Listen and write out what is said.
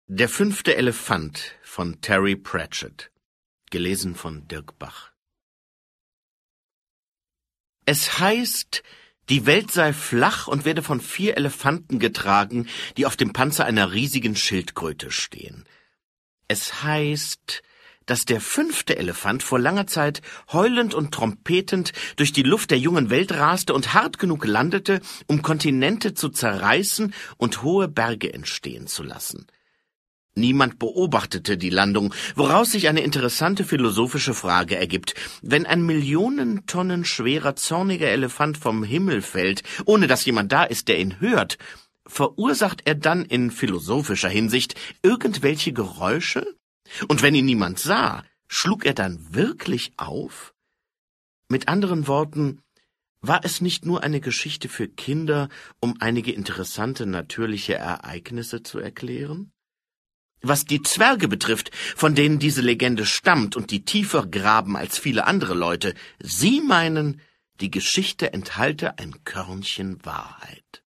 Der 5. Elefant von Terry Pratchett. Gelesen von Dirk Bach. Es heißt, die Welt sei flach und werde von 4 Elefanten getragen, die auf dem Panzer einer riesigen Schildkröte stehen. Es heißt, dass der 5. Elefant vor langer Zeit heulend und trompetend durch die Luft der jungen Welt raste und hart genug landete, um Kontinente zu zerreißen und hohe Berge entstehen zu lassen. Niemand beobachtete die Landung, woraus sich eine interessante philosophische Frage ergibt. Wenn ein Millionen Tonnen schwerer, zorniger Elefant vom Himmel fällt, ohne dass jemand da ist, der ihn hört, verursacht er dann in philosophischer Hinsicht irgendwelche Geräusche? Und wenn ihn niemand sah, schlug er dann wirklich auf? Mit anderen Worten, war es nicht nur eine Geschichte für Kinder, um einige interessante natürliche Ereignisse zu erklären? Was die Zwerge betrifft, von denen diese Legende stammt und die tiefer graben als viele andere Leute, sie meinen, die Geschichte enthalte ein Körnchen Wahrheit.